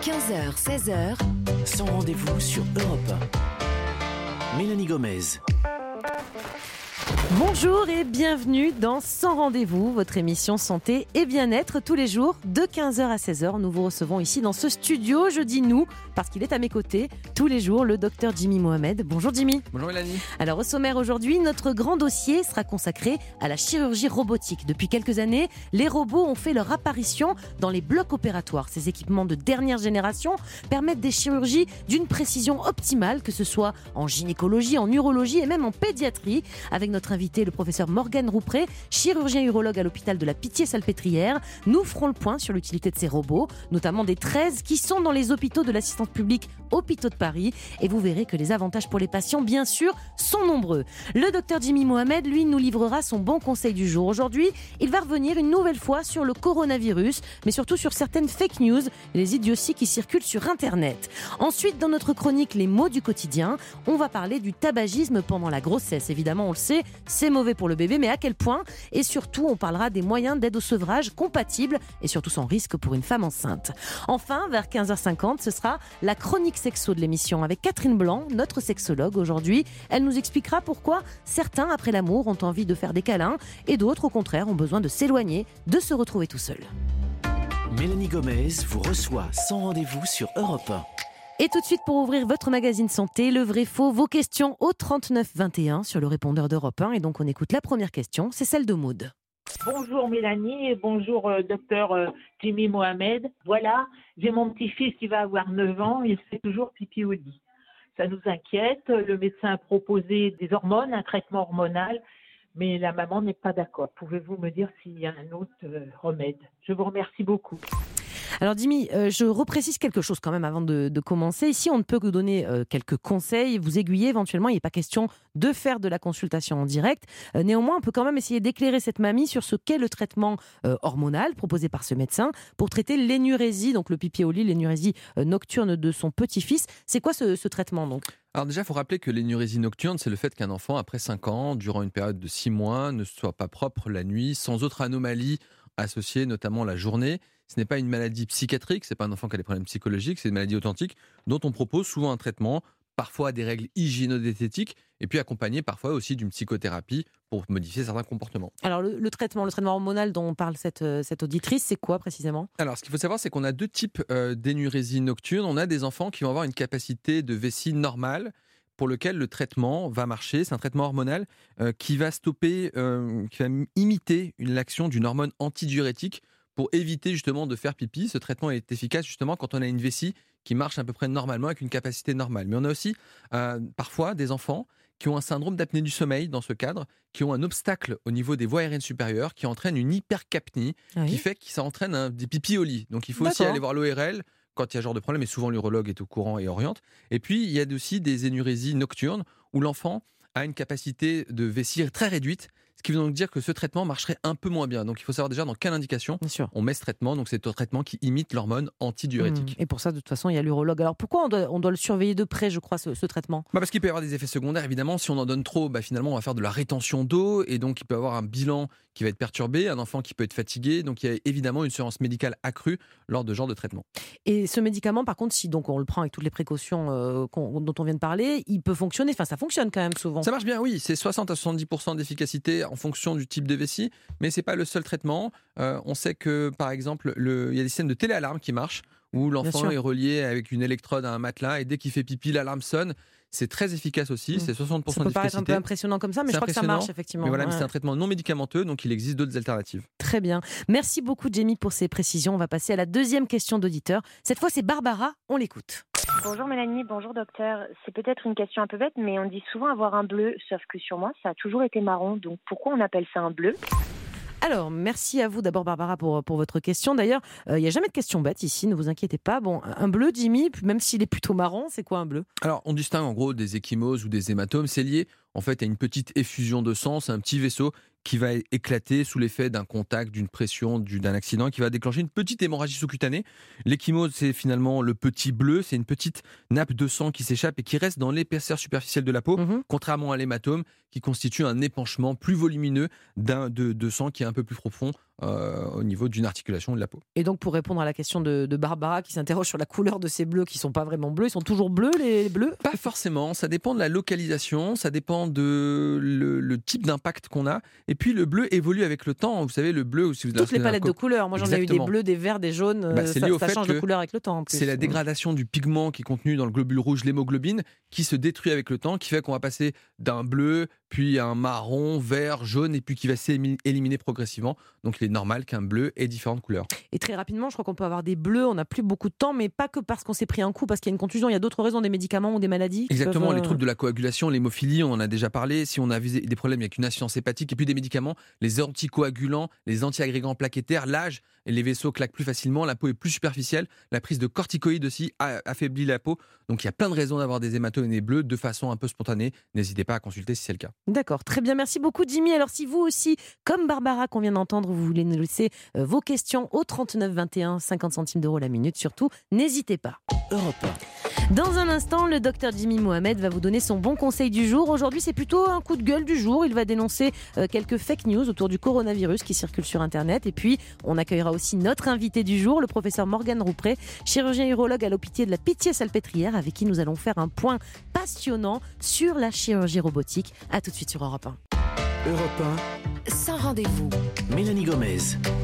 15h, 16h, Sans rendez-vous sur Europe 1. Mélanie Gomez. Bonjour et bienvenue dans Sans rendez-vous, votre émission santé et bien-être tous les jours de 15h à 16h. Nous vous recevons ici dans ce studio. Je dis nous parce qu'il est à mes côtés tous les jours, le docteur Jimmy Mohamed. Bonjour Jimmy. Bonjour Mélanie. Alors au sommaire aujourd'hui, notre grand dossier sera consacré à la chirurgie robotique. Depuis quelques années, les robots ont fait leur apparition dans les blocs opératoires. Ces équipements de dernière génération permettent des chirurgies d'une précision optimale, que ce soit en gynécologie, en urologie et même en pédiatrie. Avec notre invité, le professeur Morgane Roupré, chirurgien urologue à l'hôpital de la Pitié-Salpêtrière. Nous ferons le point sur l'utilité de ces robots, notamment des 13 qui sont dans les hôpitaux de l'assistance publique Hôpitaux de Paris. Et vous verrez que les avantages pour les patients, bien sûr, sont nombreux. Le docteur Jimmy Mohamed, lui, nous livrera son bon conseil du jour. Aujourd'hui, il va revenir une nouvelle fois sur le coronavirus, mais surtout sur certaines fake news, les idioties qui circulent sur Internet. Ensuite, dans notre chronique Les mots du quotidien, on va parler du tabagisme pendant la grossesse. Évidemment, on le sait, c'est mauvais pour le bébé, mais à quel point? Et surtout, on parlera des moyens d'aide au sevrage compatibles et surtout sans risque pour une femme enceinte. Enfin, vers 15h50, ce sera la chronique sexo de l'émission avec Catherine Blanc, notre sexologue aujourd'hui. Elle nous expliquera pourquoi certains, après l'amour, ont envie de faire des câlins et d'autres, au contraire, ont besoin de s'éloigner, de se retrouver tout seuls. Mélanie Gomez vous reçoit Sans rendez-vous sur Europe 1. Et tout de suite, pour ouvrir votre magazine santé, le vrai faux, vos questions au 39 21 sur le répondeur d'Europe 1. Et donc, on écoute la première question, c'est celle de Maud. Bonjour Mélanie et bonjour docteur Jimmy Mohamed. Voilà, j'ai mon petit-fils qui va avoir 9 ans, il fait toujours pipi au lit. Ça nous inquiète, le médecin a proposé des hormones, un traitement hormonal, mais la maman n'est pas d'accord. Pouvez-vous me dire s'il y a un autre remède? Je vous remercie beaucoup. Alors Jimmy, je reprécise quelque chose quand même avant de commencer. Ici, on ne peut que donner quelques conseils, vous aiguiller éventuellement. Il n'est pas question de faire de la consultation en direct. Néanmoins, on peut quand même essayer d'éclairer cette mamie sur ce qu'est le traitement hormonal proposé par ce médecin pour traiter l'énurésie, donc le pipi au lit, l'énurésie nocturne de son petit-fils. C'est quoi ce traitement donc ? Alors déjà, il faut rappeler que l'énurésie nocturne, c'est le fait qu'un enfant, après 5 ans, durant une période de 6 mois, ne soit pas propre la nuit, sans autre anomalie associée, notamment la journée. Ce n'est pas une maladie psychiatrique, ce n'est pas un enfant qui a des problèmes psychologiques, c'est une maladie authentique dont on propose souvent un traitement, parfois des règles hygiéno-diététiques, et puis accompagné parfois aussi d'une psychothérapie pour modifier certains comportements. Alors le traitement hormonal dont parle cette auditrice, c'est quoi précisément ? Alors ce qu'il faut savoir, c'est qu'on a deux types d'énurésie nocturne. On a des enfants qui vont avoir une capacité de vessie normale, pour lequel le traitement va marcher. C'est un traitement hormonal qui va stopper, qui va imiter l'action d'une hormone antidiurétique pour éviter justement de faire pipi. Ce traitement est efficace justement quand on a une vessie qui marche à peu près normalement avec une capacité normale. Mais on a aussi parfois des enfants qui ont un syndrome d'apnée du sommeil dans ce cadre, qui ont un obstacle au niveau des voies aériennes supérieures, qui entraîne une hypercapnie, qui fait que ça entraîne des pipis au lit. Donc il faut aussi aller voir l'ORL quand il y a ce genre de problème, et souvent l'urologue est au courant et oriente. Et puis il y a aussi des énurésies nocturnes où l'enfant a une capacité de vessie très réduite, ce qui veut donc dire que ce traitement marcherait un peu moins bien. Donc il faut savoir déjà dans quelle indication on met ce traitement. Donc c'est un traitement qui imite l'hormone antidiurétique. Et pour ça, de toute façon, il y a l'urologue. Alors pourquoi on doit le surveiller de près, je crois, ce traitement ? Parce qu'il peut y avoir des effets secondaires, évidemment. Si on en donne trop, finalement, on va faire de la rétention d'eau, et donc il peut y avoir un bilan qui va être perturbé, un enfant qui peut être fatigué. Donc il y a évidemment une surveillance médicale accrue lors de ce genre de traitement. Et ce médicament, par contre, si donc on le prend avec toutes les précautions dont on vient de parler, il peut fonctionner. Enfin, ça fonctionne quand même souvent. Ça marche bien, oui. C'est 60 à 70% d'efficacité en fonction du type de vessie, mais c'est pas le seul traitement. On sait que, par exemple, il y a des systèmes de téléalarme qui marchent, où l'enfant est relié avec une électrode à un matelas, et dès qu'il fait pipi, l'alarme sonne. C'est très efficace aussi, c'est 60% d'efficacité. Ça peut paraître un peu impressionnant comme ça, mais je crois que ça marche effectivement. Mais voilà, mais c'est un traitement non médicamenteux, donc il existe d'autres alternatives. Très bien. Merci beaucoup, Jamie, pour ces précisions. On va passer à la deuxième question d'auditeur. Cette fois, c'est Barbara. On l'écoute. Bonjour Mélanie, bonjour docteur. C'est peut-être une question un peu bête, mais on dit souvent avoir un bleu, sauf que sur moi, ça a toujours été marron. Donc pourquoi on appelle ça un bleu ? Alors, merci à vous d'abord Barbara pour votre question. D'ailleurs, il n'y a jamais de question bête ici, ne vous inquiétez pas. Bon, un bleu, Jimmy, même s'il est plutôt marron, c'est quoi un bleu ? Alors, on distingue en gros des ecchymoses ou des hématomes. C'est lié en fait à une petite effusion de sang, c'est un petit vaisseau qui va éclater sous l'effet d'un contact, d'une pression, d'un accident, qui va déclencher une petite hémorragie sous-cutanée. L'ecchymose, c'est finalement le petit bleu, c'est une petite nappe de sang qui s'échappe et qui reste dans l'épaisseur superficielle de la peau, contrairement à l'hématome, qui constitue un épanchement plus volumineux de sang qui est un peu plus profond au niveau d'une articulation de la peau. Et donc, pour répondre à la question de Barbara qui s'interroge sur la couleur de ces bleus qui ne sont pas vraiment bleus, ils sont toujours bleus, les bleus ? Pas forcément, ça dépend de la localisation, ça dépend de le type d'impact qu'on a. Et puis le bleu évolue avec le temps. Vous savez, le bleu, si vous toutes les palettes de couleurs. Moi, j'en ai eu des Exactement. bleus, des verts, des jaunes. C'est lié au ça fait change que de couleur avec le temps. En plus. c'est la dégradation du pigment qui est contenu dans le globule rouge, l'hémoglobine, qui se détruit avec le temps, qui fait qu'on va passer d'un bleu, puis à un marron, vert, jaune, et puis qui va s'éliminer progressivement. Donc il est normal qu'un bleu ait différentes couleurs. Et très rapidement, je crois qu'on peut avoir des bleus, on n'a plus beaucoup de temps, mais pas que parce qu'on s'est pris un coup, parce qu'il y a une contusion, il y a d'autres raisons, des médicaments ou des maladies. Exactement, peuvent, les troubles de la coagulation, l'hémophilie, on en a déjà parlé. Si on a des problèmes avec une insuffisance hépatique, et puis des médicaments, les anticoagulants, les antiagrégants plaquettaires, l'âge, les vaisseaux claquent plus facilement, la peau est plus superficielle, la prise de corticoïdes aussi affaiblit la peau. Donc il y a plein de raisons d'avoir des hématomes et des bleus de façon un peu spontanée. N'hésitez pas à consulter si c'est le cas. D'accord, très bien, merci beaucoup Jimmy. Alors si vous aussi, comme Barbara qu'on vient d'entendre, vous voulez nous laisser vos questions au 39 21, 50 centimes d'euros la minute, surtout, n'hésitez pas. Europe 1. Dans un instant, le docteur Jimmy Mohamed va vous donner son bon conseil du jour. Aujourd'hui, c'est plutôt un coup de gueule du jour. Il va dénoncer quelques fake news autour du coronavirus qui circulent sur Internet. Et puis, on accueillera aussi notre invité du jour, le professeur Morgane Roupré, chirurgien urologue à l'hôpital de la Pitié-Salpêtrière, avec qui nous allons faire un point passionnant sur la chirurgie robotique. A tout de suite sur Europe 1. Europe Sans rendez-vous. 1. Mélanie Gomez.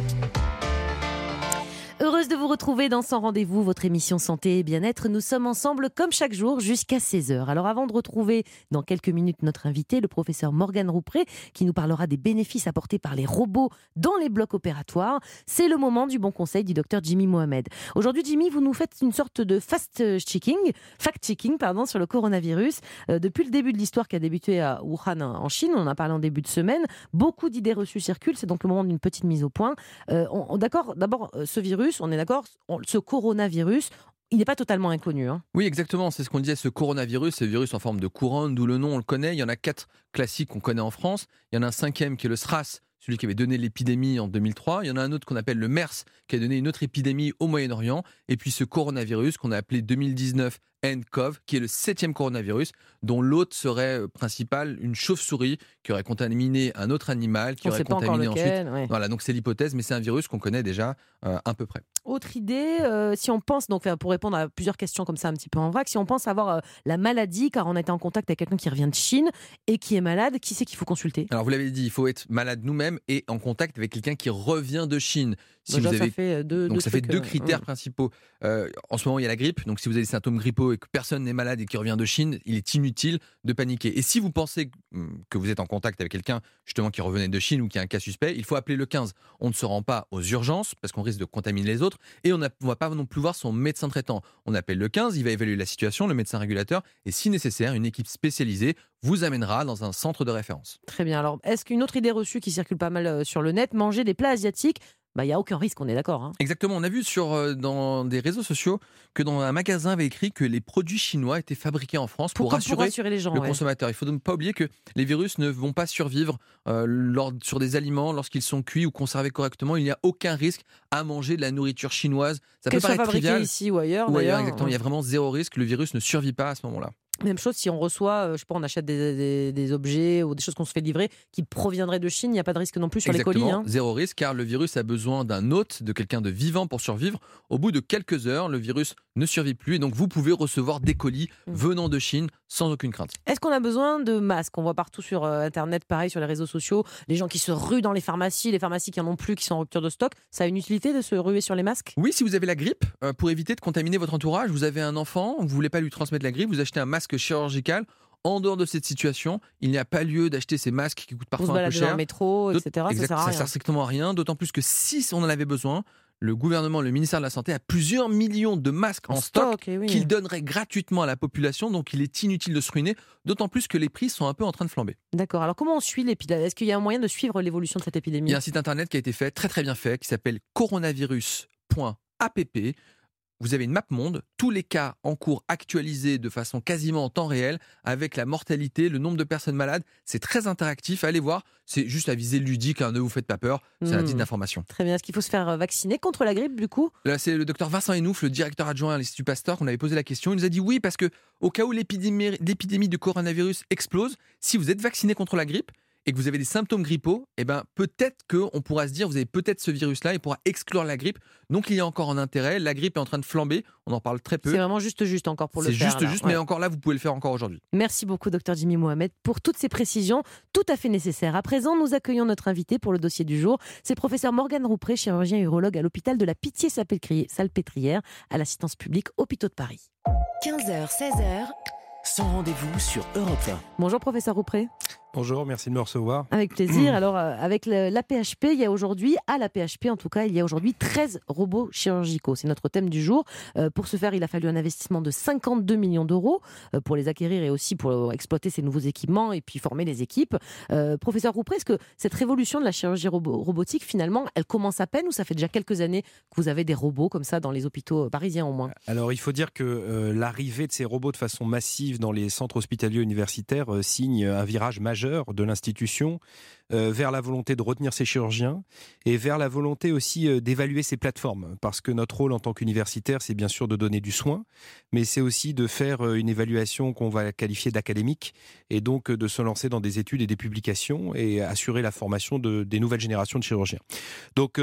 Heureuse de vous retrouver dans Sans Rendez-vous, votre émission santé et bien-être. Nous sommes ensemble comme chaque jour jusqu'à 16h. Alors avant de retrouver dans quelques minutes notre invité, le professeur Morgane Roupré, qui nous parlera des bénéfices apportés par les robots dans les blocs opératoires, c'est le moment du bon conseil du docteur Jimmy Mohamed. Aujourd'hui, Jimmy, vous nous faites une sorte de fact-checking sur le coronavirus. Depuis le début de l'histoire qui a débuté à Wuhan en Chine, on en a parlé en début de semaine, beaucoup d'idées reçues circulent, c'est donc le moment d'une petite mise au point. D'accord, d'abord, ce virus, on est d'accord, ce coronavirus, il n'est pas totalement inconnu. Hein. Oui, exactement, c'est ce qu'on disait, ce coronavirus, ce virus en forme de couronne, d'où le nom, on le connaît. Il y en a 4 classiques qu'on connaît en France. Il y en a un 5e qui est le SRAS, celui qui avait donné l'épidémie en 2003. Il y en a un autre qu'on appelle le MERS, qui a donné une autre épidémie au Moyen-Orient. Et puis ce coronavirus qu'on a appelé 2019 nCoV, qui est le 7e coronavirus, dont l'hôte serait principal, une chauve-souris qui aurait contaminé un autre animal, qui aurait contaminé ensuite. Ouais. Voilà, donc c'est l'hypothèse, mais c'est un virus qu'on connaît déjà à peu près. Autre idée, si on pense, donc pour répondre à plusieurs questions comme ça un petit peu en vrac, si on pense avoir la maladie, car on a été en contact avec quelqu'un qui revient de Chine et qui est malade, qui c'est qu'il faut consulter ? Alors vous l'avez dit, il faut être malade nous-mêmes et en contact avec quelqu'un qui revient de Chine. Si Déjà, vous avez... ça fait deux critères principaux. En ce moment, il y a la grippe. Donc, si vous avez des symptômes grippaux et que personne n'est malade et qui revient de Chine, il est inutile de paniquer. Et si vous pensez que vous êtes en contact avec quelqu'un justement qui revenait de Chine ou qui a un cas suspect, il faut appeler le 15. On ne se rend pas aux urgences parce qu'on risque de contaminer les autres et on ne va pas non plus voir son médecin traitant. On appelle le 15, il va évaluer la situation, le médecin régulateur, et si nécessaire, une équipe spécialisée vous amènera dans un centre de référence. Très bien. Alors, est-ce qu'une autre idée reçue qui circule pas mal sur le net, manger des plats asiatiques, il n'y a aucun risque, on est d'accord. Hein. Exactement, on a vu dans des réseaux sociaux que dans un magasin avait écrit que les produits chinois étaient fabriqués en France pour rassurer les gens, le consommateur. Il ne faut pas oublier que les virus ne vont pas survivre sur des aliments lorsqu'ils sont cuits ou conservés correctement. Il n'y a aucun risque à manger de la nourriture chinoise. Ça peut paraître trivial. Ici ou ailleurs. Exactement. Il y a vraiment zéro risque. Le virus ne survit pas à ce moment-là. Même chose si on reçoit, on achète des objets ou des choses qu'on se fait livrer qui proviendraient de Chine, il n'y a pas de risque non plus sur les colis. Hein. Zéro risque, car le virus a besoin d'un hôte, de quelqu'un de vivant pour survivre. Au bout de quelques heures, le virus ne survit plus et donc vous pouvez recevoir des colis venant de Chine sans aucune crainte. Est-ce qu'on a besoin de masques ? On voit partout sur Internet, pareil, sur les réseaux sociaux, les gens qui se ruent dans les pharmacies qui n'en ont plus, qui sont en rupture de stock. Ça a une utilité de se ruer sur les masques ? Oui, si vous avez la grippe, pour éviter de contaminer votre entourage, vous avez un enfant, vous ne voulez pas lui transmettre la grippe, vous achetez un masque chirurgical. En dehors de cette situation, il n'y a pas lieu d'acheter ces masques qui coûtent parfois un peu cher. Dans le métro, etc. Ça sert strictement à rien, d'autant plus que si on en avait besoin, le gouvernement, le ministère de la Santé a plusieurs millions de masques en stock qu'il donnerait gratuitement à la population, donc il est inutile de se ruiner, d'autant plus que les prix sont un peu en train de flamber. D'accord, alors comment on suit l'épidémie ? Est-ce qu'il y a un moyen de suivre l'évolution de cette épidémie ? Il y a un site internet qui a été fait, très très bien fait, qui s'appelle coronavirus.app. Vous avez une map monde, tous les cas en cours actualisés de façon quasiment en temps réel, avec la mortalité, le nombre de personnes malades. C'est très interactif, allez voir. C'est juste à visée ludique, ne vous faites pas peur, c'est un titre d'information. Très bien, est-ce qu'il faut se faire vacciner contre la grippe du coup ? Là, c'est le docteur Vincent Henouf, le directeur adjoint à l'Institut Pasteur, qu'on avait posé la question. Il nous a dit oui, parce que au cas où l'épidémie du coronavirus explose, si vous êtes vacciné contre la grippe, et que vous avez des symptômes grippaux, peut-être qu'on pourra se dire vous avez peut-être ce virus-là et pourra exclure la grippe. Donc il y a encore un intérêt. La grippe est en train de flamber. On en parle très peu. C'est vraiment juste encore pour le faire. C'est juste, mais encore là, vous pouvez le faire encore aujourd'hui. Merci beaucoup, Dr Jimmy Mohamed, pour toutes ces précisions tout à fait nécessaires. À présent, nous accueillons notre invité pour le dossier du jour. C'est le professeur Morgane Roupré, chirurgien urologue à l'hôpital de la Pitié-Salpêtrière, à l'Assistance publique Hôpitaux de Paris. 15h, 16h, sans rendez-vous sur Europe 1. Bonjour, professeur Roupré. Bonjour, merci de me recevoir. Avec plaisir. Alors, avec l'AP-HP, il y a aujourd'hui, à l'AP-HP en tout cas, il y a aujourd'hui 13 robots chirurgicaux. C'est notre thème du jour. Pour ce faire, il a fallu un investissement de 52 millions d'euros pour les acquérir et aussi pour exploiter ces nouveaux équipements et puis former les équipes. Professeur Roupré, est-ce que cette révolution de la chirurgie robotique, finalement, elle commence à peine ou ça fait déjà quelques années que vous avez des robots comme ça dans les hôpitaux parisiens au moins ? Alors, il faut dire que l'arrivée de ces robots de façon massive dans les centres hospitaliers universitaires signe un virage majeur de l'institution vers la volonté de retenir ses chirurgiens et vers la volonté aussi d'évaluer ces plateformes. Parce que notre rôle en tant qu'universitaire, c'est bien sûr de donner du soin, mais c'est aussi de faire une évaluation qu'on va qualifier d'académique et donc de se lancer dans des études et des publications et assurer la formation des nouvelles générations de chirurgiens. Donc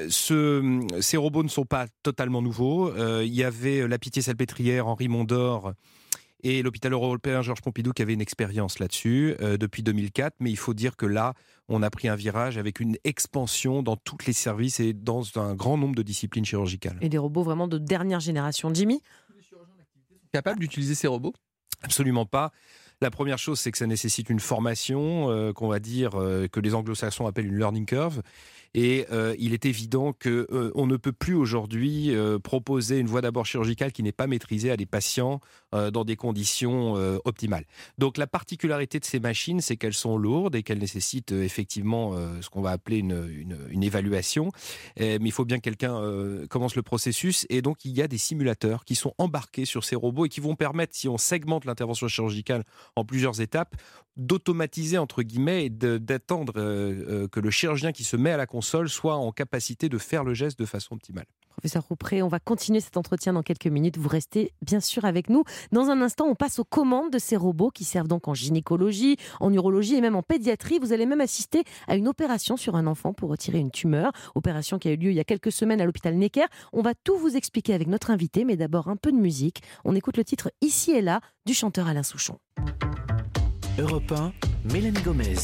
ces robots ne sont pas totalement nouveaux. Il y avait la Pitié-Salpêtrière, Henri Mondor et l'hôpital européen Georges Pompidou qui avait une expérience là-dessus depuis 2004. Mais il faut dire que là, on a pris un virage avec une expansion dans tous les services et dans un grand nombre de disciplines chirurgicales. Et des robots vraiment de dernière génération. Jimmy ? Les chirurgiens d'activité sont capables d'utiliser ces robots ? Absolument pas. La première chose, c'est que ça nécessite une formation qu'on va dire que les anglo-saxons appellent une learning curve. Et il est évident qu'on ne peut plus aujourd'hui proposer une voie d'abord chirurgicale qui n'est pas maîtrisée à des patients dans des conditions optimales. Donc la particularité de ces machines, c'est qu'elles sont lourdes et qu'elles nécessitent effectivement ce qu'on va appeler une évaluation. Mais il faut bien que quelqu'un commence le processus. Et donc il y a des simulateurs qui sont embarqués sur ces robots et qui vont permettre, si on segmente l'intervention chirurgicale en plusieurs étapes, d'automatiser entre guillemets et d'attendre que le chirurgien qui se met à la console soit en capacité de faire le geste de façon optimale. Professeur Roupré, on va continuer cet entretien dans quelques minutes. Vous restez bien sûr avec nous. Dans un instant, on passe aux commandes de ces robots qui servent donc en gynécologie, en urologie et même en pédiatrie. Vous allez même assister à une opération sur un enfant pour retirer une tumeur. Opération qui a eu lieu il y a quelques semaines à l'hôpital Necker. On va tout vous expliquer avec notre invité, mais d'abord un peu de musique. On écoute le titre « Ici et là » du chanteur Alain Souchon. Europe 1, Mélanie Gomez.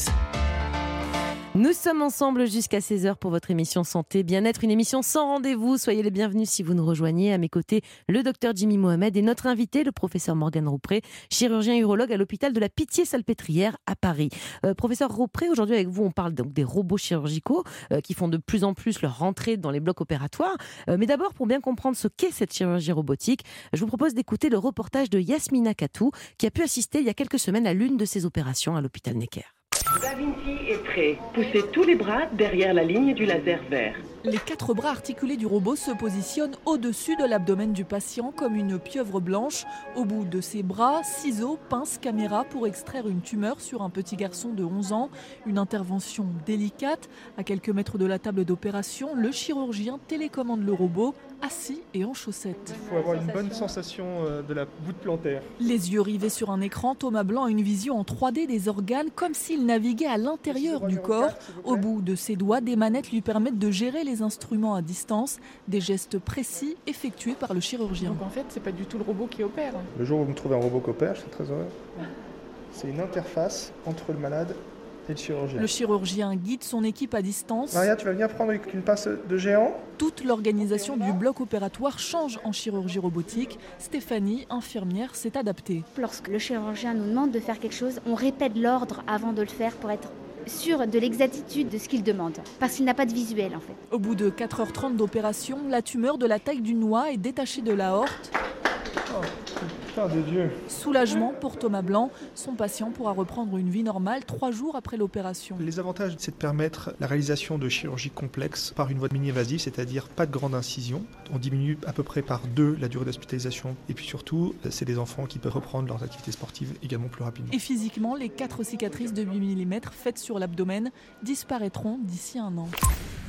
Nous sommes ensemble jusqu'à 16h pour votre émission Santé Bien-être, une émission sans rendez-vous. Soyez les bienvenus si vous nous rejoignez. À mes côtés, le docteur Jimmy Mohamed et notre invité, le professeur Morgane Roupré, chirurgien urologue à l'hôpital de la Pitié-Salpêtrière à Paris. Professeur Roupré, aujourd'hui avec vous, on parle donc des robots chirurgicaux qui font de plus en plus leur rentrée dans les blocs opératoires. Mais d'abord, pour bien comprendre ce qu'est cette chirurgie robotique, je vous propose d'écouter le reportage de Yasmina Katou, qui a pu assister il y a quelques semaines à l'une de ces opérations à l'hôpital Necker. Da Vinci est prêt. Poussez tous les bras derrière la ligne du laser vert. Les 4 bras articulés du robot se positionnent au-dessus de l'abdomen du patient comme une pieuvre blanche. Au bout de ses bras, ciseaux, pince, caméra pour extraire une tumeur sur un petit garçon de 11 ans. Une intervention délicate. À quelques mètres de la table d'opération, le chirurgien télécommande le robot, assis et en chaussettes. Il faut avoir une bonne sensation de la voûte plantaire. Les yeux rivés sur un écran, Thomas Blanc a une vision en 3D des organes comme s'il naviguait à l'intérieur du corps. Au bout de ses doigts, des manettes lui permettent de gérer les instruments à distance, des gestes précis effectués par le chirurgien. Donc en fait, c'est pas du tout le robot qui opère. Le jour où vous me trouvez un robot qui opère, je serai très heureux. C'est une interface entre le malade et le chirurgien. Le chirurgien guide son équipe à distance. Maria, tu vas venir prendre une pince de géant. Toute l'organisation du bloc opératoire change en chirurgie robotique. Stéphanie, infirmière, s'est adaptée. Lorsque le chirurgien nous demande de faire quelque chose, on répète l'ordre avant de le faire pour être sûr de l'exactitude de ce qu'il demande, parce qu'il n'a pas de visuel en fait. Au bout de 4h30 d'opération, la tumeur de la taille d'une noix est détachée de l'aorte. Oh, putain de Dieu. Soulagement pour Thomas Blanc. Son patient pourra reprendre une vie normale 3 jours après l'opération. Les avantages, c'est de permettre la réalisation de chirurgie complexe par une voie mini-invasive, c'est-à-dire pas de grande incision. On diminue à peu près par 2 la durée d'hospitalisation. Et puis surtout, c'est des enfants qui peuvent reprendre leurs activités sportives également plus rapidement. Et physiquement, les 4 cicatrices de 8 mm faites sur l'abdomen disparaîtront d'ici 1 an.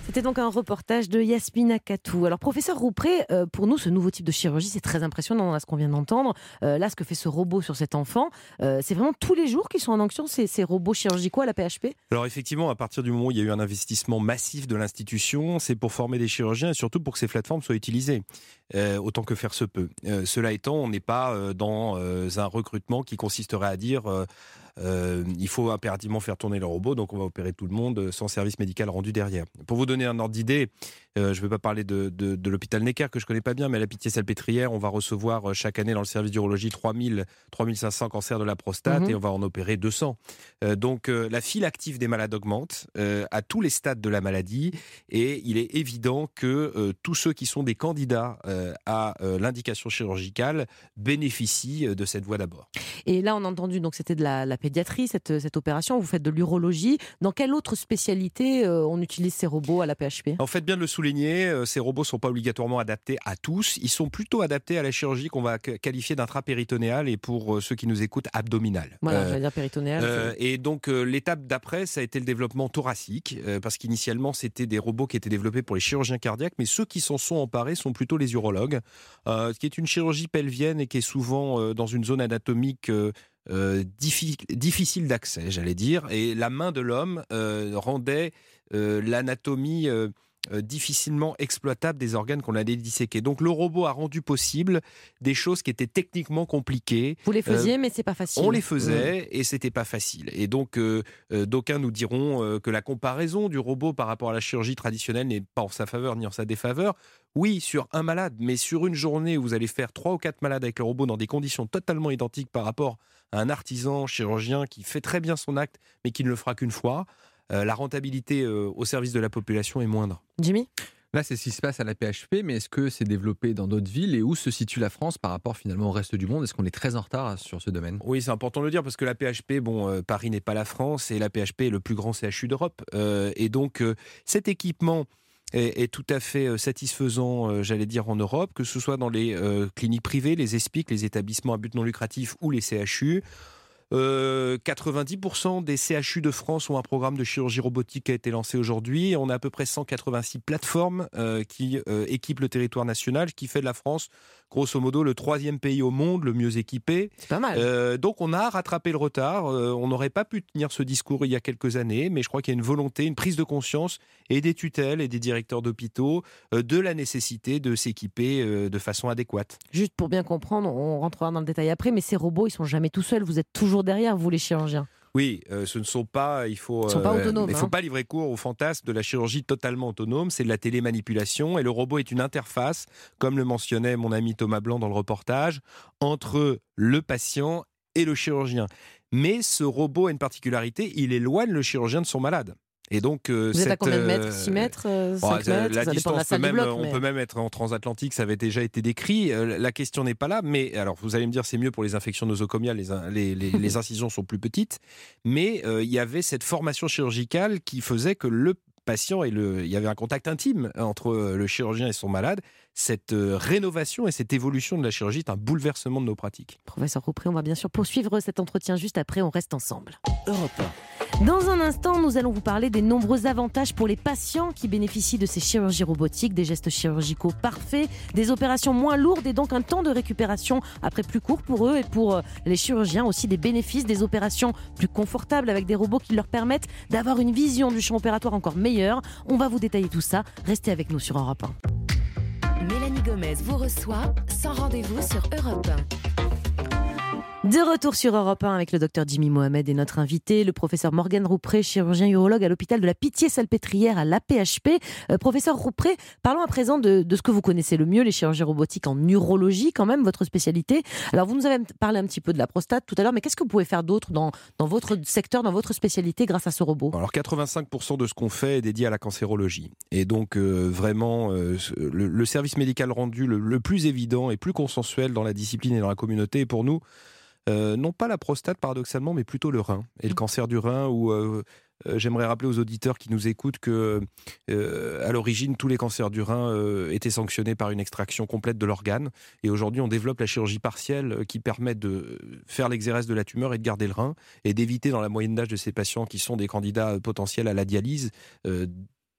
C'était donc un reportage de Yasmina Katou. Alors, professeur Roupré, pour nous, ce nouveau type de chirurgie, c'est très impressionnant, là, ce qu'on vient d'entendre. Là, ce que fait ce robot sur cet enfant, c'est vraiment tous les jours qu'ils sont en action, ces robots chirurgicaux à la PHP ? Alors effectivement, à partir du moment où il y a eu un investissement massif de l'institution, c'est pour former des chirurgiens et surtout pour que ces plateformes soient utilisées, autant que faire se peut. Cela étant, on n'est pas dans un recrutement qui consisterait à dire... il faut impérativement faire tourner le robot, donc on va opérer tout le monde sans service médical rendu derrière. Pour vous donner un ordre d'idée, je ne vais pas parler de l'hôpital Necker que je ne connais pas bien, mais à la Pitié-Salpêtrière, on va recevoir chaque année dans le service d'urologie 3500 cancers de la prostate et on va en opérer 200. Donc la file active des malades augmente à tous les stades de la maladie et il est évident que tous ceux qui sont des candidats à l'indication chirurgicale bénéficient de cette voie d'abord. Et là, on a entendu, donc c'était de la pédiatrie, cette opération. Vous faites de l'urologie. Dans quelle autre spécialité on utilise ces robots à la PHP ? En fait, bien de le souligner, ces robots ne sont pas obligatoirement adaptés à tous. Ils sont plutôt adaptés à la chirurgie qu'on va qualifier d'intrapéritonéale et pour ceux qui nous écoutent, abdominale. Voilà, j'allais dire péritonéale. Et donc, l'étape d'après, ça a été le développement thoracique, parce qu'initialement, c'était des robots qui étaient développés pour les chirurgiens cardiaques, mais ceux qui s'en sont emparés sont plutôt les urologues, ce qui est une chirurgie pelvienne et qui est souvent dans une zone anatomique difficile d'accès, j'allais dire, et la main de l'homme rendait l'anatomie difficilement exploitable des organes qu'on allait disséquer. Donc le robot a rendu possible des choses qui étaient techniquement compliquées. Vous les faisiez, mais c'est pas facile. On les faisait et c'était pas facile. Et donc d'aucuns nous diront que la comparaison du robot par rapport à la chirurgie traditionnelle n'est pas en sa faveur ni en sa défaveur. Oui, sur un malade, mais sur une journée où vous allez faire 3 ou 4 malades avec le robot dans des conditions totalement identiques par rapport à un artisan chirurgien qui fait très bien son acte, mais qui ne le fera qu'une fois, la rentabilité au service de la population est moindre. Jimmy ? Là, c'est ce qui se passe à la PHP, mais est-ce que c'est développé dans d'autres villes et où se situe la France par rapport finalement au reste du monde ? Est-ce qu'on est très en retard sur ce domaine ? Oui, c'est important de le dire parce que la PHP, Paris n'est pas la France et la PHP est le plus grand CHU d'Europe. Et donc, cet équipement est tout à fait satisfaisant, j'allais dire, en Europe, que ce soit dans les cliniques privées, les ESPIC, les établissements à but non lucratif ou les CHU. 90% des CHU de France ont un programme de chirurgie robotique qui a été lancé aujourd'hui. On a à peu près 186 plateformes qui équipent le territoire national, ce qui fait de la France, grosso modo, le 3e pays au monde le mieux équipé. C'est pas mal. Donc on a rattrapé le retard. On n'aurait pas pu tenir ce discours il y a quelques années, mais je crois qu'il y a une volonté, une prise de conscience et des tutelles et des directeurs d'hôpitaux de la nécessité de s'équiper de façon adéquate. Juste pour bien comprendre, on rentrera dans le détail après, mais ces robots, ils sont jamais tout seuls. Vous êtes toujours derrière, vous les chirurgiens. Oui, ce ne sont pas, il faut pas livrer cours au fantasme de la chirurgie totalement autonome, c'est de la télémanipulation et le robot est une interface, comme le mentionnait mon ami Thomas Blanc dans le reportage, entre le patient et le chirurgien. Mais ce robot a une particularité, il éloigne le chirurgien de son malade. Et donc, vous êtes à combien de mètres ? 6 mètres 5 mètres la ça dépend de la distance salle du bloc, on peut même être en transatlantique, ça avait déjà été décrit. La question n'est pas là, mais alors vous allez me dire c'est mieux pour les infections nosocomiales, les incisions sont plus petites, mais il y avait cette formation chirurgicale qui faisait que le patient il y avait un contact intime entre le chirurgien et son malade. Cette rénovation et cette évolution de la chirurgie est un bouleversement de nos pratiques. Professeur Roupré, on va bien sûr poursuivre cet entretien juste après, on reste ensemble. Europe 1. Dans un instant, nous allons vous parler des nombreux avantages pour les patients qui bénéficient de ces chirurgies robotiques, des gestes chirurgicaux parfaits, des opérations moins lourdes et donc un temps de récupération après plus court pour eux et pour les chirurgiens, aussi des bénéfices, des opérations plus confortables avec des robots qui leur permettent d'avoir une vision du champ opératoire encore meilleure. On va vous détailler tout ça, restez avec nous sur Europe 1. Mélanie Gomez vous reçoit sans rendez-vous sur Europe 1. De retour sur Europe 1 avec le docteur Jimmy Mohamed et notre invité, le professeur Morgan Roupré, chirurgien urologue à l'hôpital de la Pitié-Salpêtrière à l'AP-HP. Professeur Roupré, parlons à présent de ce que vous connaissez le mieux, les chirurgies robotiques en urologie, quand même, votre spécialité. Alors, vous nous avez parlé un petit peu de la prostate tout à l'heure, mais qu'est-ce que vous pouvez faire d'autre dans votre secteur, dans votre spécialité, grâce à ce robot ? Alors, 85% de ce qu'on fait est dédié à la cancérologie. Et donc, vraiment, le service médical rendu le plus évident et plus consensuel dans la discipline et dans la communauté est pour nous, non pas la prostate paradoxalement, mais plutôt le rein et le cancer du rein où j'aimerais rappeler aux auditeurs qui nous écoutent que à l'origine tous les cancers du rein étaient sanctionnés par une extraction complète de l'organe et aujourd'hui on développe la chirurgie partielle qui permet de faire l'exérèse de la tumeur et de garder le rein et d'éviter dans la moyenne d'âge de ces patients qui sont des candidats potentiels à la dialyse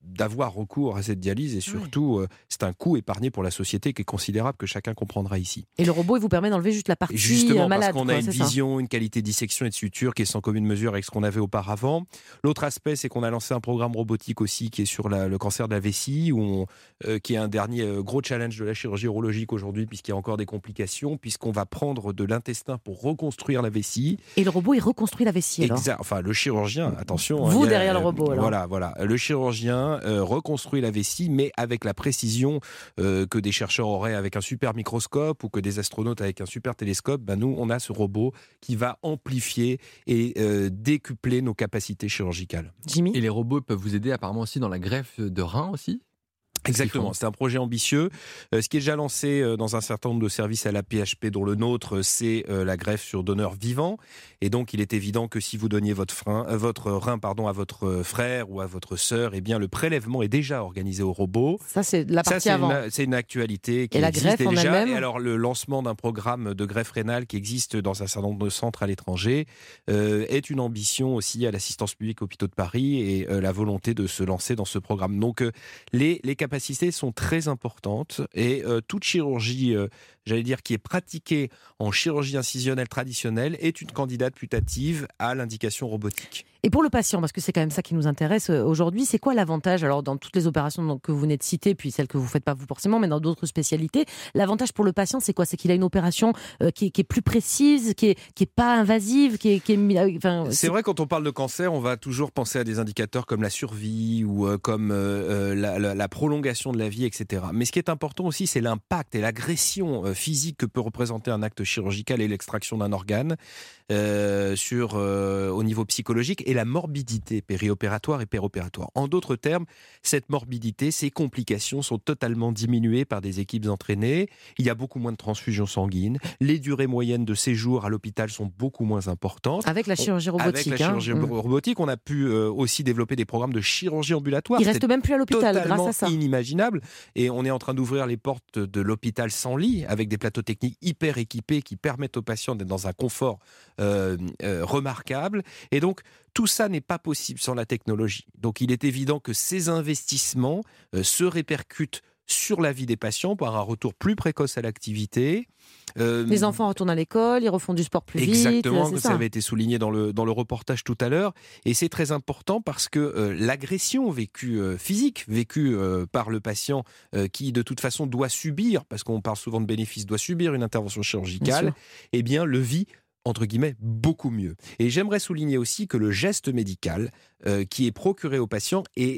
d'avoir recours à cette dialyse et surtout, c'est un coût épargné pour la société qui est considérable, que chacun comprendra ici. Et le robot, il vous permet d'enlever juste la partie Justement, malade. parce qu'on a une vision, une qualité de dissection et de suture qui est sans commune mesure avec ce qu'on avait auparavant. L'autre aspect, c'est qu'on a lancé un programme robotique aussi qui est sur le cancer de la vessie, qui est un dernier gros challenge de la chirurgie urologique aujourd'hui, puisqu'il y a encore des complications, puisqu'on va prendre de l'intestin pour reconstruire la vessie. Et le robot, il reconstruit la vessie alors. Enfin, le chirurgien, attention. Vous derrière le robot alors. Voilà. Le chirurgien reconstruit la vessie, mais avec la précision que des chercheurs auraient avec un super microscope ou que des astronautes avec un super télescope. Nous, on a ce robot qui va amplifier et décupler nos capacités chirurgicales. Jimmy ? Et les robots peuvent vous aider apparemment aussi dans la greffe de reins aussi ? Exactement, c'est un projet ambitieux. Ce qui est déjà lancé dans un certain nombre de services à la PHP, dont le nôtre, c'est la greffe sur donneur vivant. Et donc, il est évident que si vous donniez votre rein à votre frère ou à votre sœur, eh bien, le prélèvement est déjà organisé au robot. Ça, c'est la partie avant. C'est une actualité qui et la existe greffe déjà. En elle-même. Et alors, le lancement d'un programme de greffe rénale qui existe dans un certain nombre de centres à l'étranger est une ambition aussi à l'assistance publique hôpitaux de Paris et la volonté de se lancer dans ce programme. Donc, les capacités sont très importantes et toute chirurgie, j'allais dire, qui est pratiquée en chirurgie incisionnelle traditionnelle est une candidate putative à l'indication robotique. Et pour le patient, parce que c'est quand même ça qui nous intéresse aujourd'hui, c'est quoi l'avantage alors dans toutes les opérations que vous venez de citer, puis celles que vous ne faites pas vous forcément, mais dans d'autres spécialités, l'avantage pour le patient, c'est quoi ? C'est qu'il a une opération qui est plus précise, qui est pas invasive, C'est vrai, quand on parle de cancer, on va toujours penser à des indicateurs comme la survie ou comme la prolongation de la vie, etc. Mais ce qui est important aussi, c'est l'impact et l'agression physique que peut représenter un acte chirurgical et l'extraction d'un organe au niveau psychologique, et la morbidité périopératoire et péropératoire. En d'autres termes, cette morbidité, ces complications sont totalement diminuées par des équipes entraînées. Il y a beaucoup moins de transfusions sanguines. Les durées moyennes de séjour à l'hôpital sont beaucoup moins importantes. Avec la chirurgie robotique. Avec la chirurgie robotique, on a pu aussi développer des programmes de chirurgie ambulatoire. Il reste même plus à l'hôpital grâce à ça. Inimaginable. Et on est en train d'ouvrir les portes de l'hôpital sans lit, avec des plateaux techniques hyper équipés qui permettent aux patients d'être dans un confort remarquable. Et donc, tout ça n'est pas possible sans la technologie. Donc, il est évident que ces investissements se répercutent sur la vie des patients par un retour plus précoce à l'activité. Les enfants retournent à l'école, ils refont du sport plus vite. Exactement, ça avait été souligné dans le reportage tout à l'heure. Et c'est très important parce que l'agression physique vécue par le patient qui de toute façon doit subir, parce qu'on parle souvent de bénéfices, doit subir une intervention chirurgicale, eh bien le vit entre guillemets, beaucoup mieux. Et j'aimerais souligner aussi que le geste médical qui est procuré au patient est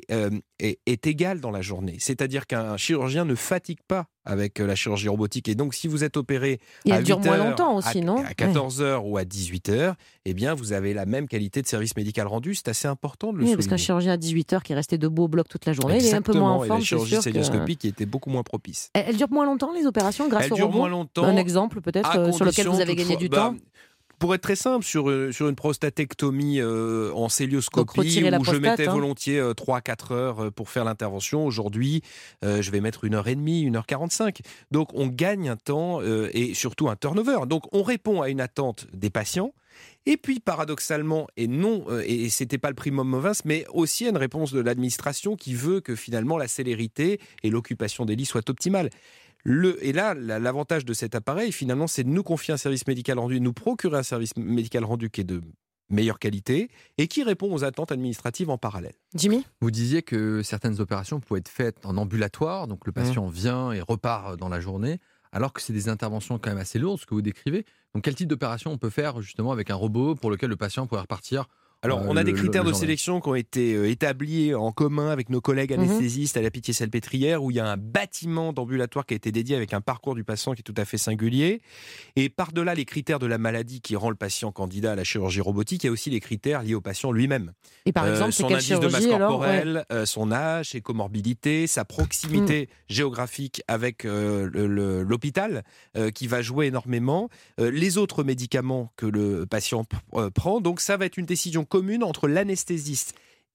égal dans la journée. C'est-à-dire qu'un chirurgien ne fatigue pas avec la chirurgie robotique. Et donc, si vous êtes opéré à 8 heures, moins longtemps aussi, non ? À 14 heures ou à 18 heures, eh bien, vous avez la même qualité de service médical rendu. C'est assez important de le souligner. Parce qu'un chirurgien à 18 heures qui est resté debout au bloc toute la journée, il est un peu moins en forme. Et la chirurgie célioscopique qui était beaucoup moins propice. Elle dure moins longtemps, les opérations, grâce au robot ? Elle dure moins longtemps. Un exemple, peut-être, sur lequel vous avez gagné du temps ? Pour être très simple, sur une prostatectomie en célioscopie, où je mettais volontiers 3-4 heures pour faire l'intervention, aujourd'hui, je vais mettre 1h30, 1h45. Donc, on gagne un temps et surtout un turnover. Donc, on répond à une attente des patients. Et puis, paradoxalement, et c'était pas le primum movens, mais aussi à une réponse de l'administration qui veut que finalement la célérité et l'occupation des lits soient optimales. Et là, l'avantage de cet appareil, finalement, c'est de nous confier un service médical rendu, de nous procurer un service médical rendu qui est de meilleure qualité et qui répond aux attentes administratives en parallèle. Jimmy ? Vous disiez que certaines opérations pouvaient être faites en ambulatoire, donc le patient vient et repart dans la journée, alors que c'est des interventions quand même assez lourdes, ce que vous décrivez. Donc quel type d'opération on peut faire justement avec un robot pour lequel le patient pourrait repartir ? Alors, on a des critères de sélection qui ont été établis en commun avec nos collègues anesthésistes à la Pitié-Salpêtrière, où il y a un bâtiment d'ambulatoire qui a été dédié avec un parcours du patient qui est tout à fait singulier. Et par-delà les critères de la maladie qui rend le patient candidat à la chirurgie robotique, il y a aussi les critères liés au patient lui-même. Et par exemple, son indice de masse corporelle, son âge, ses comorbidités, sa proximité géographique avec l'hôpital, qui va jouer énormément, les autres médicaments que le patient prend. Donc, ça va être une décision commune entre l'anesthésiste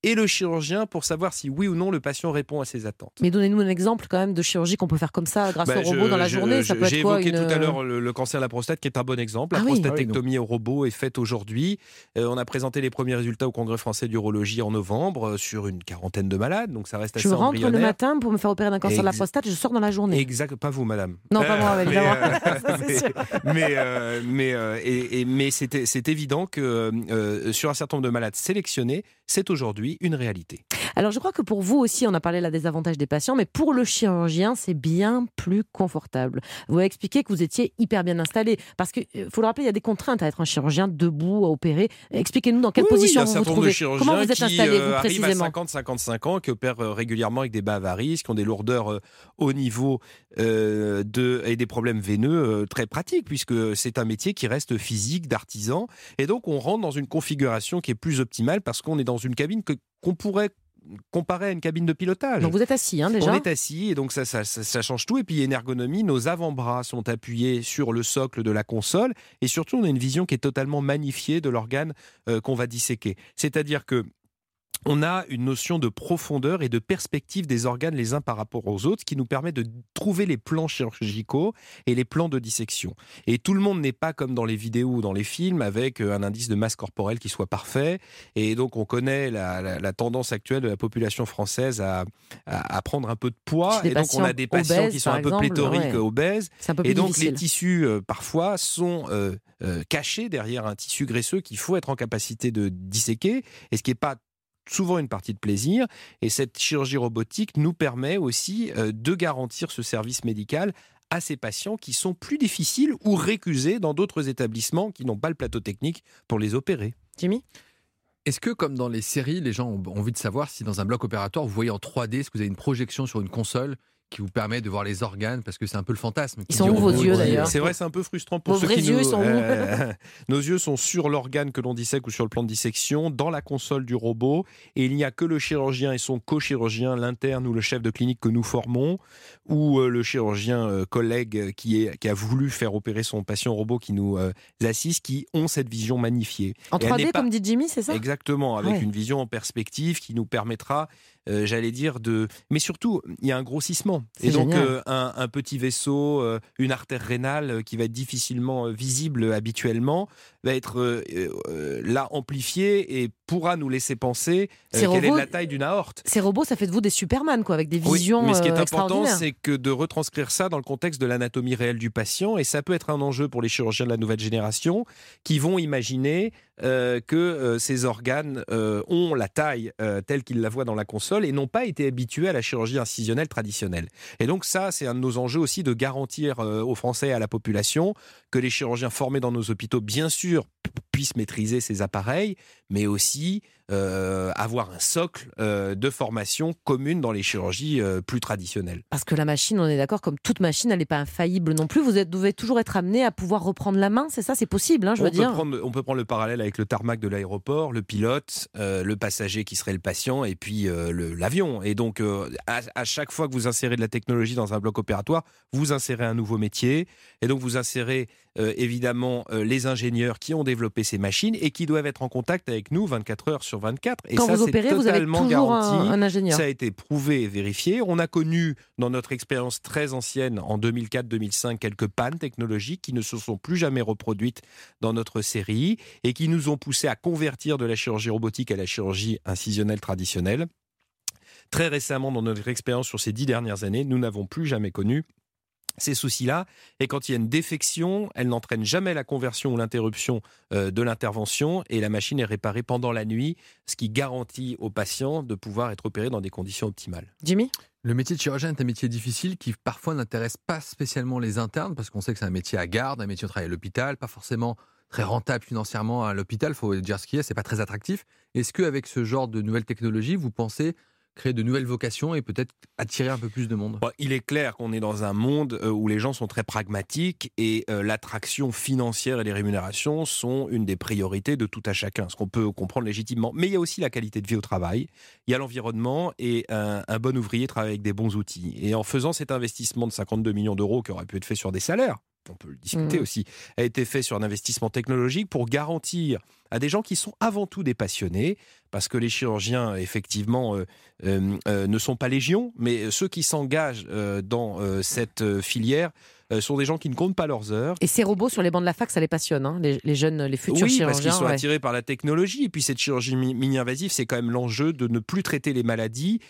et le chirurgien pour savoir si oui ou non le patient répond à ses attentes. Mais donnez-nous un exemple quand même de chirurgie qu'on peut faire comme ça grâce au robot dans la journée. Ça peut être quoi, j'ai évoqué tout à l'heure le cancer de la prostate qui est un bon exemple. La prostatectomie au robot est faite aujourd'hui. On a présenté les premiers résultats au Congrès français d'urologie en novembre sur une 40aine de malades. Donc ça reste assez embryonnaire. Je rentre le matin pour me faire opérer d'un cancer de la prostate, je sors dans la journée. Exact, pas vous madame. Non, pas moi, évidemment. Mais c'est évident que sur un certain nombre de malades sélectionnés, c'est aujourd'hui une réalité. Alors je crois que pour vous aussi, on a parlé là des avantages des patients, mais pour le chirurgien, c'est bien plus confortable. Vous avez expliqué que vous étiez hyper bien installé, parce qu'il faut le rappeler, il y a des contraintes à être un chirurgien debout, à opérer. Expliquez-nous dans quelle position vous vous trouvez. Comment vous êtes installé, vous précisément? Arrivent à 50-55 ans, qui opèrent régulièrement avec des bas varices, qui ont des lourdeurs au niveau et des problèmes veineux très pratiques, puisque c'est un métier qui reste physique, d'artisan. Et donc on rentre dans une configuration qui est plus optimale, parce qu'on est dans une cabine qu'on pourrait comparer à une cabine de pilotage. Donc vous êtes assis déjà. On est assis et donc ça change tout. Et puis une ergonomie, nos avant-bras sont appuyés sur le socle de la console et surtout on a une vision qui est totalement magnifiée de l'organe qu'on va disséquer. C'est-à-dire que on a une notion de profondeur et de perspective des organes les uns par rapport aux autres, ce qui nous permet de trouver les plans chirurgicaux et les plans de dissection. Et tout le monde n'est pas comme dans les vidéos ou dans les films, avec un indice de masse corporelle qui soit parfait. Et donc on connaît la tendance actuelle de la population française à prendre un peu de poids. Et donc on a des patients obèses, qui sont un peu pléthoriques, obèses. C'est un peu plus et donc difficile. les tissus, parfois, sont cachés derrière un tissu graisseux qu'il faut être en capacité de disséquer. Et ce qui n'est pas souvent une partie de plaisir, et cette chirurgie robotique nous permet aussi de garantir ce service médical à ces patients qui sont plus difficiles ou récusés dans d'autres établissements qui n'ont pas le plateau technique pour les opérer. Jimmy ? Est-ce que, comme dans les séries, les gens ont envie de savoir si dans un bloc opératoire, vous voyez en 3D, est-ce que vous avez une projection sur une console qui vous permet de voir les organes, parce que c'est un peu le fantasme. Ils sont où vos yeux d'ailleurs? C'est vrai, c'est un peu frustrant pour vos ceux vrais qui yeux nous... sont où? Nos yeux sont sur l'organe que l'on dissèque ou sur le plan de dissection, dans la console du robot, et il n'y a que le chirurgien et son co-chirurgien, l'interne ou le chef de clinique que nous formons, ou le chirurgien collègue qui a voulu faire opérer son patient robot qui nous assiste, qui ont cette vision magnifiée. En 3D, comme dit Jimmy, c'est ça? Exactement, avec une vision en perspective qui nous permettra j'allais dire mais surtout il y a un grossissement et donc un petit vaisseau, une artère rénale qui va être difficilement visible habituellement va être là amplifié et pourra nous laisser penser quelle est la taille d'une aorte. Ces robots, ça fait de vous des Superman quoi, avec des visions mais ce qui est important, extraordinaires. c'est que de retranscrire ça dans le contexte de l'anatomie réelle du patient, et ça peut être un enjeu pour les chirurgiens de la nouvelle génération qui vont imaginer que ces organes ont la taille telle qu'ils la voient dans la console et n'ont pas été habitués à la chirurgie incisionnelle traditionnelle. Et donc ça, c'est un de nos enjeux aussi, de garantir aux Français et à la population que les chirurgiens formés dans nos hôpitaux, bien sûr, puissent maîtriser ces appareils, mais aussi avoir un socle de formation commune dans les chirurgies plus traditionnelles. Parce que la machine, on est d'accord, comme toute machine, elle n'est pas infaillible non plus. Vous devez toujours être amené à pouvoir reprendre la main, c'est ça? C'est possible, hein, je veux dire. On peut prendre le parallèle avec le tarmac de l'aéroport, le pilote, le passager qui serait le patient, et puis l'avion. Et donc, à chaque fois que vous insérez de la technologie dans un bloc opératoire, vous insérez un nouveau métier. Et donc, vous insérez évidemment les ingénieurs qui ont développé ces machines et qui doivent être en contact avec nous 24 heures sur 24. Et quand ça, vous opérez, vous avez toujours garanti. un ingénieur. Ça a été prouvé et vérifié. On a connu, dans notre expérience très ancienne, en 2004-2005, quelques pannes technologiques qui ne se sont plus jamais reproduites dans notre série et qui nous ont poussé à convertir de la chirurgie robotique à la chirurgie incisionnelle traditionnelle. Très récemment, dans notre expérience sur ces 10 dernières années, nous n'avons plus jamais connu ces soucis-là, et quand il y a une défection, elle n'entraîne jamais la conversion ou l'interruption de l'intervention, et la machine est réparée pendant la nuit, ce qui garantit aux patients de pouvoir être opérés dans des conditions optimales. Jimmy ? Le métier de chirurgien est un métier difficile qui parfois n'intéresse pas spécialement les internes, parce qu'on sait que c'est un métier à garde, un métier où on travaille à l'hôpital, pas forcément très rentable financièrement à l'hôpital, il faut dire ce qu'il y a, c'est pas très attractif. Est-ce qu'avec ce genre de nouvelles technologies, vous pensez créer de nouvelles vocations et peut-être attirer un peu plus de monde? Il est clair qu'on est dans un monde où les gens sont très pragmatiques et l'attraction financière et les rémunérations sont une des priorités de tout à chacun, ce qu'on peut comprendre légitimement. Mais il y a aussi la qualité de vie au travail, il y a l'environnement et un bon ouvrier travaille avec des bons outils. Et en faisant cet investissement de 52 millions d'euros qui aurait pu être fait sur des salaires, on peut le discuter aussi, a été fait sur un investissement technologique pour garantir à des gens qui sont avant tout des passionnés, parce que les chirurgiens, effectivement, ne sont pas légion, mais ceux qui s'engagent dans cette filière sont des gens qui ne comptent pas leurs heures. Et ces robots sur les bancs de la fac, ça les passionne, hein, les jeunes, les futurs chirurgiens. Oui, parce qu'ils sont attirés par la technologie. Et puis cette chirurgie mini-invasive, c'est quand même l'enjeu de ne plus traiter les maladies.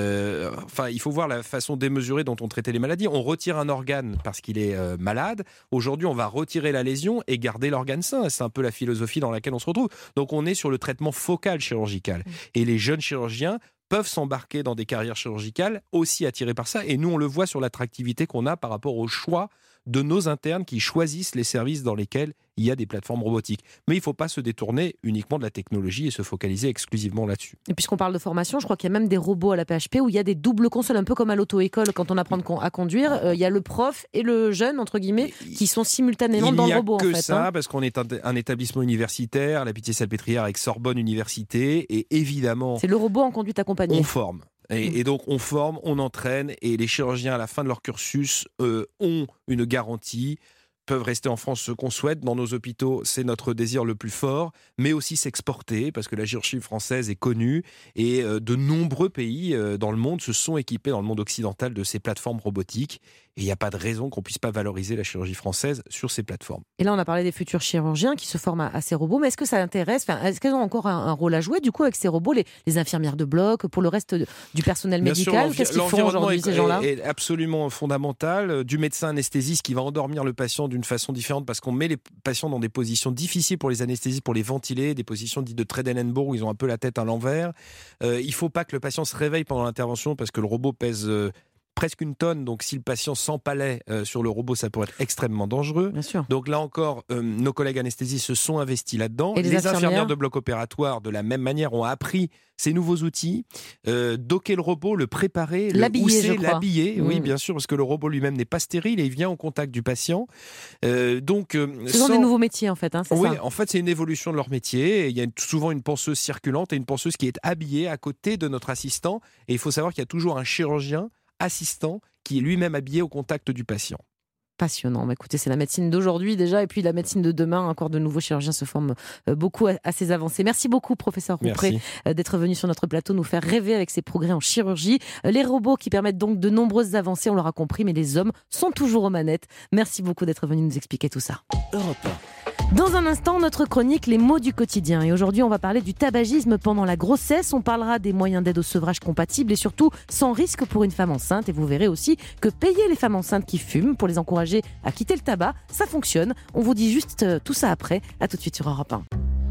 Il faut voir la façon démesurée dont on traitait les maladies. On retire un organe parce qu'il est malade. Aujourd'hui, on va retirer la lésion et garder l'organe sain. C'est un peu la philosophie dans laquelle on se retrouve. Donc on est sur le traitement focal chirurgical. Et les jeunes chirurgiens peuvent s'embarquer dans des carrières chirurgicales aussi attirés par ça. Et nous, on le voit sur l'attractivité qu'on a par rapport au choix de nos internes qui choisissent les services dans lesquels il y a des plateformes robotiques. Mais il ne faut pas se détourner uniquement de la technologie et se focaliser exclusivement là-dessus. Et puisqu'on parle de formation, je crois qu'il y a même des robots à la PHP où il y a des doubles consoles, un peu comme à l'auto-école quand on apprend à conduire. Il y a le prof et le jeune, entre guillemets, qui sont simultanément dans le robot. Il n'y a que ça, parce qu'on est un établissement universitaire, la Pitié-Salpêtrière avec Sorbonne Université, et évidemment... C'est le robot en conduite accompagnée. On forme. Et donc on forme, on entraîne, et les chirurgiens à la fin de leur cursus ont une garantie, peuvent rester en France ceux qu'on souhaite. Dans nos hôpitaux, c'est notre désir le plus fort, mais aussi s'exporter, parce que la chirurgie française est connue, et de nombreux pays dans le monde se sont équipés, dans le monde occidental, de ces plateformes robotiques, et il n'y a pas de raison qu'on ne puisse pas valoriser la chirurgie française sur ces plateformes. Et là, on a parlé des futurs chirurgiens qui se forment à ces robots, mais est-ce que ça intéresse, est-ce qu'ils ont encore un rôle à jouer, du coup, avec ces robots, les infirmières de bloc, pour le reste du personnel médical? Qu'est-ce qu'ils font aujourd'hui, ces gens-là? Est absolument fondamental. Du médecin anesthésiste qui va endormir le patient d'une façon différente, parce qu'on met les patients dans des positions difficiles pour les anesthésistes, pour les ventiler, des positions dites de Trendelenburg où ils ont un peu la tête à l'envers. Il ne faut pas que le patient se réveille pendant l'intervention, parce que le robot pèse presque 1 tonne, donc si le patient s'empalait sur le robot, ça pourrait être extrêmement dangereux. Bien sûr. Donc là encore, nos collègues anesthésistes se sont investis là-dedans. Et les infirmières de bloc opératoire, de la même manière, ont appris ces nouveaux outils, docker le robot, le préparer, l'habiller, l'habiller, oui bien sûr, parce que le robot lui-même n'est pas stérile et il vient au contact du patient. Ce sont des nouveaux métiers en fait, c'est oui, ça. En fait c'est une évolution de leur métier. Il y a souvent une penseuse circulante et une penseuse qui est habillée à côté de notre assistant, et il faut savoir qu'il y a toujours un chirurgien assistant qui est lui-même habillé au contact du patient. Passionnant. Écoutez, c'est la médecine d'aujourd'hui déjà, et puis la médecine de demain. Encore de nouveaux chirurgiens se forment beaucoup à ces avancées. Merci beaucoup, professeur Roupré, d'être venu sur notre plateau nous faire rêver avec ces progrès en chirurgie. Les robots qui permettent donc de nombreuses avancées, on l'aura compris, mais les hommes sont toujours aux manettes. Merci beaucoup d'être venu nous expliquer tout ça. Europe 1. Dans un instant, notre chronique Les mots du quotidien. Et aujourd'hui, on va parler du tabagisme pendant la grossesse. On parlera des moyens d'aide au sevrage compatibles et surtout sans risque pour une femme enceinte. Et vous verrez aussi que payer les femmes enceintes qui fument pour les encourager à quitter le tabac, ça fonctionne. On vous dit juste tout ça après. À tout de suite sur Europe 1.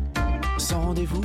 Sans rendez-vous,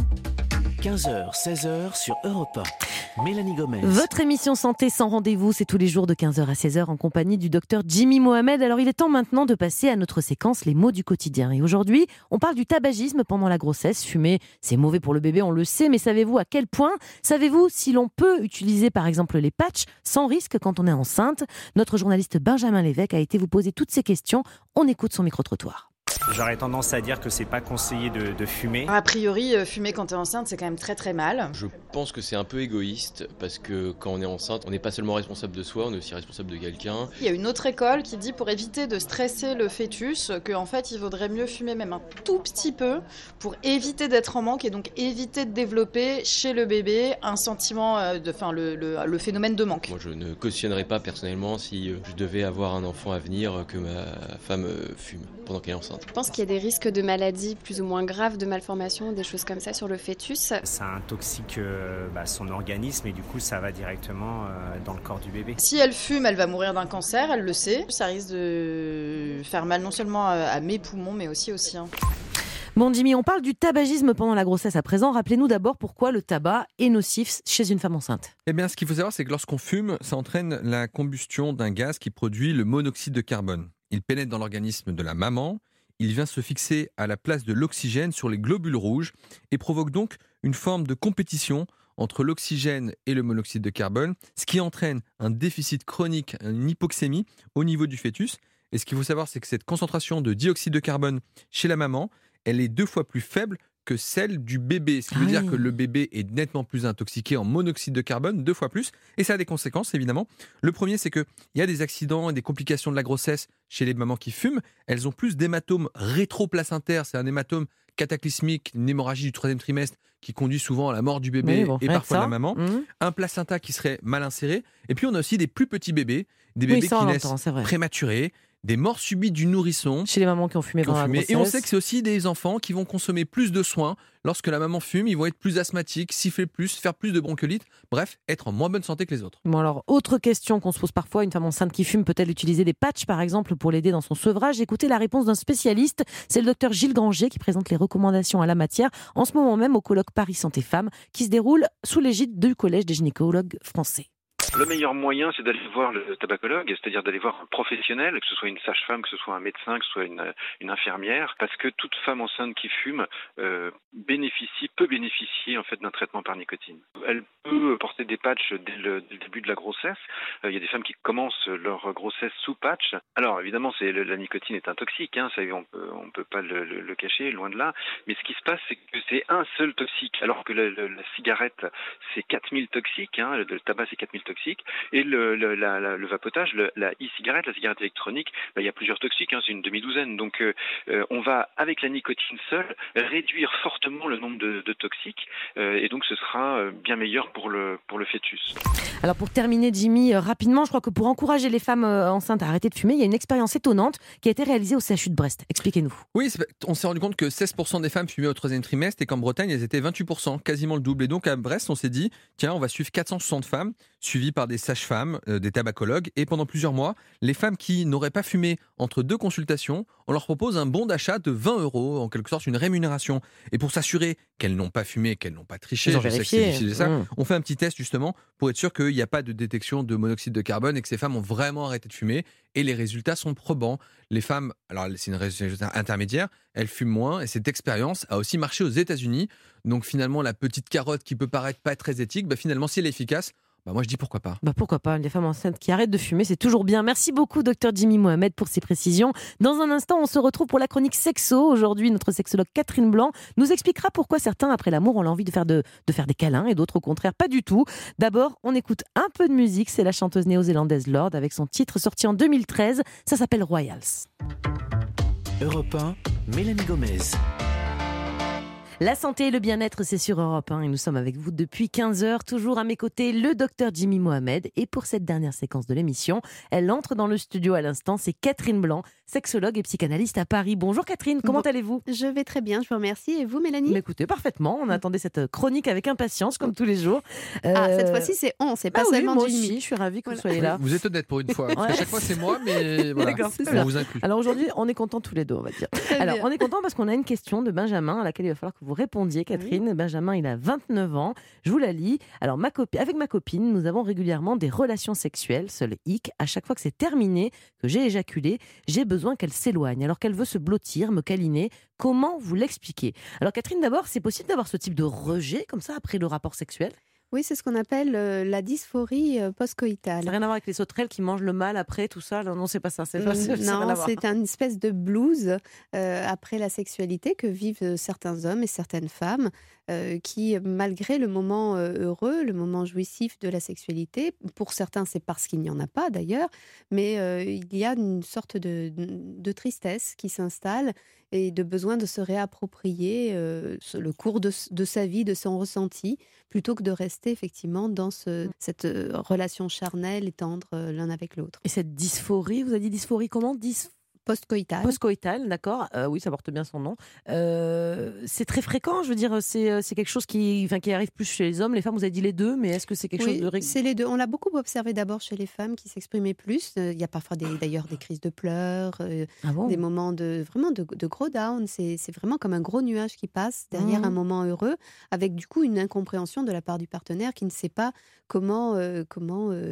15h, 16h sur Europe 1. Mélanie Gomez. Votre émission Santé sans rendez-vous, c'est tous les jours de 15h à 16h en compagnie du docteur Jimmy Mohamed. Alors il est temps maintenant de passer à notre séquence Les mots du quotidien. Et aujourd'hui, on parle du tabagisme pendant la grossesse. Fumer, c'est mauvais pour le bébé, on le sait, mais savez-vous à quel point? Savez-vous si l'on peut utiliser par exemple les patchs sans risque quand on est enceinte? Notre journaliste Benjamin Lévesque a été vous poser toutes ces questions. On écoute son micro-trottoir. J'aurais tendance à dire que c'est pas conseillé de fumer. A priori, fumer quand t'es enceinte, c'est quand même très très mal. Je pense que c'est un peu égoïste parce que quand on est enceinte, on n'est pas seulement responsable de soi, on est aussi responsable de quelqu'un. Il y a une autre école qui dit pour éviter de stresser le fœtus qu'en fait il vaudrait mieux fumer même un tout petit peu pour éviter d'être en manque et donc éviter de développer chez le bébé un sentiment le phénomène de manque. Moi je ne cautionnerais pas personnellement si je devais avoir un enfant à venir que ma femme fume pendant qu'elle est enceinte. Je pense qu'il y a des risques de maladies plus ou moins graves, de malformations, des choses comme ça sur le fœtus. Ça intoxique son organisme et du coup ça va directement dans le corps du bébé. Si elle fume, elle va mourir d'un cancer, elle le sait. Ça risque de faire mal non seulement à mes poumons mais aussi aux siens. Bon Jimmy, on parle du tabagisme pendant la grossesse à présent. Rappelez-nous d'abord pourquoi le tabac est nocif chez une femme enceinte. Eh bien, ce qu'il faut savoir, c'est que lorsqu'on fume, ça entraîne la combustion d'un gaz qui produit le monoxyde de carbone. Il pénètre dans l'organisme de la maman. Il vient se fixer à la place de l'oxygène sur les globules rouges et provoque donc une forme de compétition entre l'oxygène et le monoxyde de carbone, ce qui entraîne un déficit chronique, une hypoxémie au niveau du fœtus. Et ce qu'il faut savoir, c'est que cette concentration de dioxyde de carbone chez la maman, elle est 2 fois plus faible que celle du bébé, ce qui veut dire que le bébé est nettement plus intoxiqué en monoxyde de carbone, 2 fois plus, et ça a des conséquences évidemment. Le premier, c'est qu'il y a des accidents et des complications de la grossesse chez les mamans qui fument. Elles ont plus d'hématomes rétroplacentaires, c'est un hématome cataclysmique, une hémorragie du 3e trimestre qui conduit souvent à la mort du bébé et parfois de la maman, un placenta qui serait mal inséré, et puis on a aussi des plus petits bébés, des bébés qui naissent prématurés, des morts subites du nourrisson. Chez les mamans qui ont fumé pendant la grossesse. Et on sait que c'est aussi des enfants qui vont consommer plus de soins. Lorsque la maman fume, ils vont être plus asthmatiques, siffler plus, faire plus de bronchiolite. Bref, être en moins bonne santé que les autres. Bon alors, autre question qu'on se pose parfois, une femme enceinte qui fume peut-elle utiliser des patchs par exemple pour l'aider dans son sevrage? Écoutez la réponse d'un spécialiste, c'est le docteur Gilles Granger qui présente les recommandations à la matière en ce moment même au colloque Paris Santé Femmes qui se déroule sous l'égide du Collège des gynécologues français. Le meilleur moyen, c'est d'aller voir le tabacologue, c'est-à-dire d'aller voir un professionnel, que ce soit une sage-femme, que ce soit un médecin, que ce soit une infirmière, parce que toute femme enceinte qui fume peut bénéficier en fait d'un traitement par nicotine. Elle peut porter des patchs dès le début de la grossesse. Il y a des femmes qui commencent leur grossesse sous patch. Alors évidemment, la nicotine est un toxique, ça, on peut pas le cacher, loin de là. Mais ce qui se passe, c'est que c'est un seul toxique, alors que la cigarette, c'est 4000 toxiques, le tabac, c'est 4000 toxiques. Et le vapotage, la e-cigarette, la cigarette électronique, il y a plusieurs toxiques, c'est une demi-douzaine. Donc on va, avec la nicotine seule, réduire fortement le nombre de toxiques. Et donc ce sera bien meilleur pour le fœtus. Alors pour terminer, Jimmy, rapidement, je crois que pour encourager les femmes enceintes à arrêter de fumer, il y a une expérience étonnante qui a été réalisée au CHU de Brest. Expliquez-nous. Oui, on s'est rendu compte que 16% des femmes fumaient au 3e trimestre et qu'en Bretagne, elles étaient 28%, quasiment le double. Et donc à Brest, on s'est dit, tiens, on va suivre 460 femmes, suivies par des sages-femmes, des tabacologues. Et pendant plusieurs mois, les femmes qui n'auraient pas fumé entre 2 consultations, on leur propose un bon d'achat de 20 €, en quelque sorte une rémunération. Et pour s'assurer qu'elles n'ont pas fumé, qu'elles n'ont pas triché, je sais que c'est difficile de ça, on fait un petit test justement pour être sûr qu'il n'y a pas de détection de monoxyde de carbone et que ces femmes ont vraiment arrêté de fumer. Et les résultats sont probants. Les femmes, alors c'est une résultat intermédiaire, elles fument moins et cette expérience a aussi marché aux États-Unis. Donc finalement, la petite carotte qui peut paraître pas très éthique, finalement, si elle est efficace, moi je dis pourquoi pas. Pourquoi pas, les femmes enceintes qui arrêtent de fumer, c'est toujours bien. Merci beaucoup Dr Jimmy Mohamed pour ces précisions. Dans un instant, on se retrouve pour la chronique sexo. Aujourd'hui, notre sexologue Catherine Blanc nous expliquera pourquoi certains, après l'amour, ont l'envie de faire des câlins et d'autres au contraire pas du tout. D'abord, on écoute un peu de musique, c'est la chanteuse néo-zélandaise Lorde avec son titre sorti en 2013, ça s'appelle Royals. Europe 1, Mélanie Gomez. La santé et le bien-être, c'est sur Europe 1 et nous sommes avec vous depuis 15h. Toujours à mes côtés, le docteur Jimmy Mohamed. Et pour cette dernière séquence de l'émission, elle entre dans le studio à l'instant. C'est Catherine Blanc, sexologue et psychanalyste à Paris. Bonjour Catherine, comment allez-vous ? Je vais très bien, je vous remercie. Et vous Mélanie ? Écoutez, parfaitement. On attendait cette chronique avec impatience, comme tous les jours. Cette fois-ci, c'est on, c'est pas seulement moi Jimmy. aussi, je suis ravie que vous soyez là. Vous êtes honnête pour une fois, parce qu'à chaque fois c'est moi, mais voilà, on vous inclut. Alors aujourd'hui, on est contents tous les deux, on va dire. Alors, on est contents parce qu'on a une question de Benjamin à laquelle il va falloir que vous répondiez, Catherine. Benjamin, il a 29 ans. Je vous la lis. Alors, avec ma copine, nous avons régulièrement des relations sexuelles. Seul hic, à chaque fois que c'est terminé, que j'ai éjaculé, j'ai besoin qu'elle s'éloigne. Alors qu'elle veut se blottir, me câliner. Comment vous l'expliquer ? Alors, Catherine, d'abord, c'est possible d'avoir ce type de rejet comme ça après le rapport sexuel ? Oui, c'est ce qu'on appelle la dysphorie post-coïtale. Ça n'a rien à voir avec les sauterelles qui mangent le mâle après, tout ça. Non, c'est pas ça. Non, c'est une espèce de blues après la sexualité que vivent certains hommes et certaines femmes qui, malgré le moment heureux, le moment jouissif de la sexualité, pour certains c'est parce qu'il n'y en a pas d'ailleurs, mais il y a une sorte de tristesse qui s'installe et de besoin de se réapproprier le cours de sa vie, de son ressenti, plutôt que de rester effectivement dans cette relation charnelle et tendre l'un avec l'autre. Et cette dysphorie, vous avez dit dysphorie comment ? Post-coïtale. Post-coïtale, d'accord. Oui, ça porte bien son nom. C'est très fréquent, je veux dire, c'est quelque chose qui arrive plus chez les hommes. Les femmes, vous avez dit les deux, mais est-ce que c'est quelque chose de régulier ? C'est les deux. On l'a beaucoup observé d'abord chez les femmes qui s'exprimaient plus. Il y a parfois d'ailleurs des crises de pleurs, des moments de gros down. C'est vraiment comme un gros nuage qui passe derrière un moment heureux, avec du coup une incompréhension de la part du partenaire qui ne sait pas comment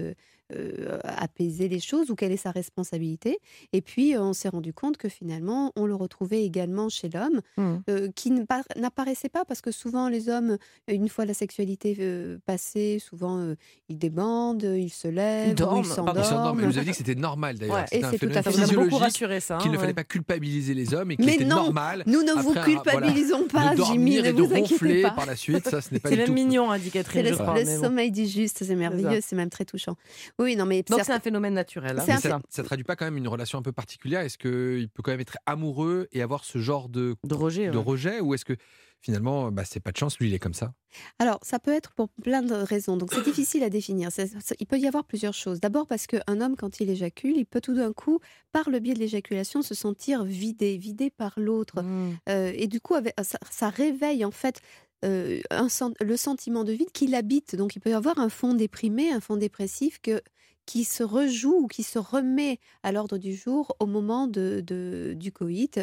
apaiser les choses ou quelle est sa responsabilité. Et puis, on s'est rendu compte que finalement, on le retrouvait également chez l'homme, qui n'apparaissait pas parce que souvent, les hommes, une fois la sexualité passée, souvent, ils débandent, ils se lèvent, ils s'endorment. Elle nous a dit que c'était normal d'ailleurs. Ouais, C'était un c'est tout à phénomène fait physiologique, beaucoup rassuré, ça, qu'il ne ouais. fallait pas culpabiliser les hommes et qu'il Mais était non, normal. nous ne vous après culpabilisons pas, de Jimmy, dormir ne et de vous inquiétez ronfler pas. par la suite, ça ce n'est pas C'est du même tout. mignon, a dit Catherine. C'est je crois, le mais bon. sommeil du juste, c'est merveilleux, c'est même très touchant. Oui, non, mais Donc c'est un phénomène naturel. Mais ça traduit pas quand même une relation un peu particulière? Est-ce qu'il peut quand même être amoureux et avoir ce genre de rejet, ou est-ce que finalement, c'est pas de chance, lui il est comme ça? Alors, ça peut être pour plein de raisons. Donc, c'est difficile à définir. Il peut y avoir plusieurs choses. D'abord parce qu'un homme, quand il éjacule, il peut tout d'un coup, par le biais de l'éjaculation, se sentir vidé par l'autre. Et du coup, ça réveille en fait le sentiment de vide qui l'habite. Donc, il peut y avoir un fond déprimé, un fond dépressif qui se rejoue ou qui se remet à l'ordre du jour au moment du coït,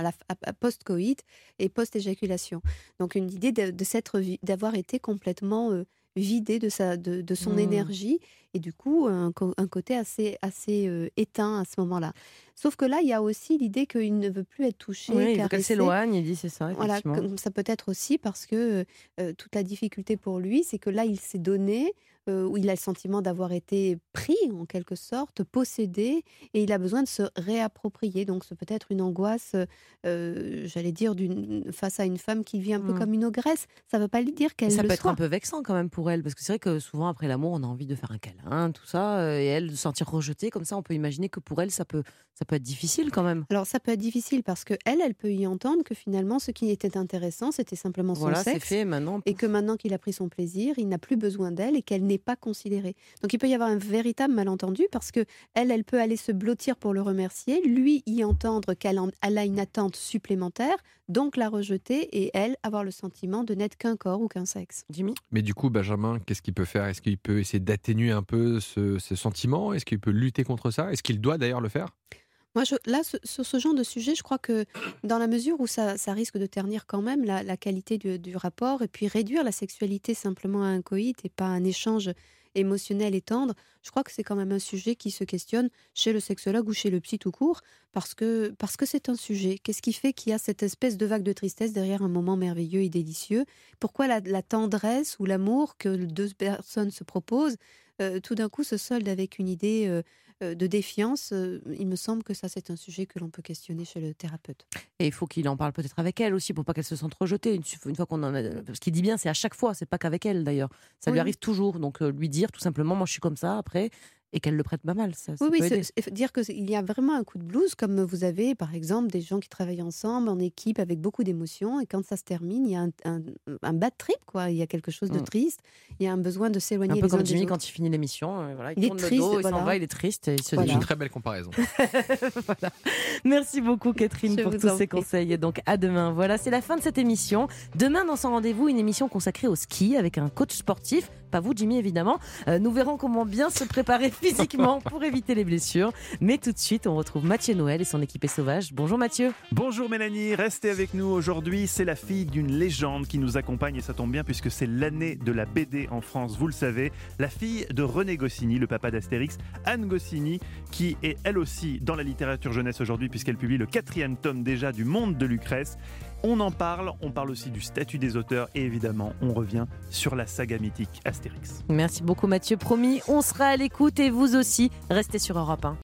à post-coït et post-éjaculation. Donc une idée d'avoir été complètement vidé de son énergie et du coup un côté assez éteint à ce moment-là. Sauf que là, il y a aussi l'idée qu'il ne veut plus être touché, oui, caressé. qu'elle s'éloigne, il dit c'est ça. Voilà, ça peut être aussi parce que toute la difficulté pour lui, c'est que là, il s'est donné, où il a le sentiment d'avoir été pris, en quelque sorte, possédé, et il a besoin de se réapproprier. Donc, c'est peut-être une angoisse, j'allais dire, face à une femme qui vit un peu comme une ogresse. Ça ne veut pas lui dire qu'elle le soit. Ça peut être un peu vexant quand même pour elle, parce que c'est vrai que souvent, après l'amour, on a envie de faire un câlin, tout ça, et elle, de se sentir rejetée, comme ça, on peut imaginer que pour elle, ça peut être difficile quand même. Alors, ça peut être difficile parce qu'elle peut y entendre que finalement, ce qui était intéressant, c'était simplement son sexe. C'est fait maintenant. Et que maintenant qu'il a pris son plaisir, il n'a plus besoin d'elle et qu'elle n'est pas considérée. Donc, il peut y avoir un véritable malentendu parce que elle peut aller se blottir pour le remercier, lui y entendre qu'elle a une attente supplémentaire, donc la rejeter et elle avoir le sentiment de n'être qu'un corps ou qu'un sexe. Jimmy ? Mais du coup, Benjamin, qu'est-ce qu'il peut faire? Est-ce qu'il peut essayer d'atténuer un peu ce sentiment? Est-ce qu'il peut lutter contre ça? Est-ce qu'il doit d'ailleurs le faire? Moi, sur ce genre de sujet, je crois que dans la mesure où ça risque de ternir quand même la qualité du rapport et puis réduire la sexualité simplement à un coït et pas un échange émotionnel et tendre, je crois que c'est quand même un sujet qui se questionne chez le sexologue ou chez le psy tout court, parce que c'est un sujet. Qu'est-ce qui fait qu'il y a cette espèce de vague de tristesse derrière un moment merveilleux et délicieux? Pourquoi la tendresse ou l'amour que deux personnes se proposent tout d'un coup se solde avec une idée de défiance? Il me semble que ça, c'est un sujet que l'on peut questionner chez le thérapeute. Et il faut qu'il en parle peut-être avec elle aussi, pour pas qu'elle se sente rejetée. Une fois qu'on en a... Parce qu'il dit bien, c'est à chaque fois, c'est pas qu'avec elle d'ailleurs. Ça lui arrive toujours. Donc lui dire tout simplement, moi je suis comme ça après, et qu'elle le prête pas mal. Ça peut aider. Dire qu'il y a vraiment un coup de blues, comme vous avez par exemple des gens qui travaillent ensemble en équipe avec beaucoup d'émotions, et quand ça se termine, il y a un bad trip, quoi. Il y a quelque chose de triste, il y a un besoin de s'éloigner les uns des autres. Un peu comme Jimmy quand il finit l'émission, il tourne est triste, le dos, il s'en va, il est triste. Et il se C'est dit... une très belle comparaison. Voilà. Merci beaucoup Catherine pour tous ces conseils. Et donc à demain. Voilà, c'est la fin de cette émission. Demain dans son rendez-vous, une émission consacrée au ski avec un coach sportif. Pas vous Jimmy évidemment. Nous verrons comment bien se préparer physiquement pour éviter les blessures. Mais tout de suite, on retrouve Mathieu Noël et son équipe sauvage. Bonjour Mathieu. Bonjour Mélanie, restez avec nous aujourd'hui. C'est la fille d'une légende qui nous accompagne et ça tombe bien puisque c'est l'année de la BD en France, vous le savez. La fille de René Goscinny, le papa d'Astérix, Anne Goscinny, qui est elle aussi dans la littérature jeunesse aujourd'hui puisqu'elle publie le 4e tome déjà du Monde de Lucrèce. On en parle, on parle aussi du statut des auteurs et évidemment, on revient sur la saga mythique Astérix. Merci beaucoup Mathieu, promis, on sera à l'écoute et vous aussi, restez sur Europe 1.